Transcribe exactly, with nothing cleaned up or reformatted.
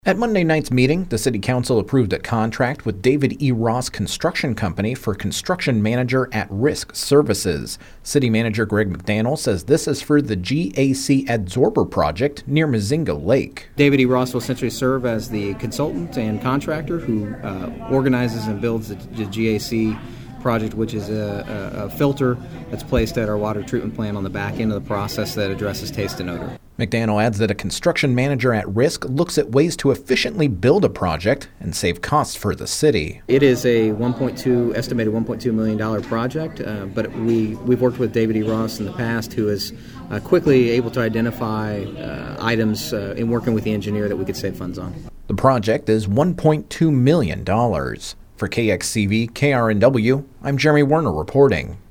At Monday night's meeting, the City Council approved a contract with David E. Ross Construction Company for Construction Manager at Risk Services. City Manager Greg McDaniel says this is for the G A C Adsorber project near Mazinga Lake. David E. Ross will essentially serve as the consultant and contractor who uh, organizes and builds the, the G A C project, which is a, a, a filter that's placed at our water treatment plant on the back end of the process that addresses taste and odor. McDaniel adds that a construction manager at risk looks at ways to efficiently build a project and save costs for the city. It is a one point two estimated one point two million dollars project, uh, but we we've worked with David E. Ross in the past, who is uh, quickly able to identify uh, items uh, in working with the engineer that we could save funds on. The project is one point two million dollars. For K X C V K R N W, I'm Jeremy Werner reporting.